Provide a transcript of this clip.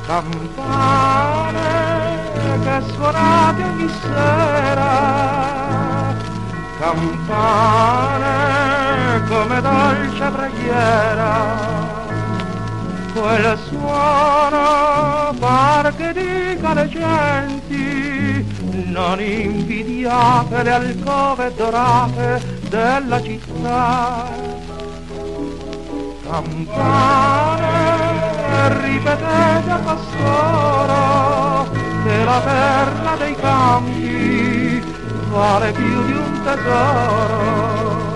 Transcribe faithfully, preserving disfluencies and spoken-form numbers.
Campane che suonate ogni sera, campane come dolce preghiera, quel suono par che dica alle genti: non invidiate le alcove dorate della città. Campane, ripetete a costoro che la perla dei campi vale più di un tesoro.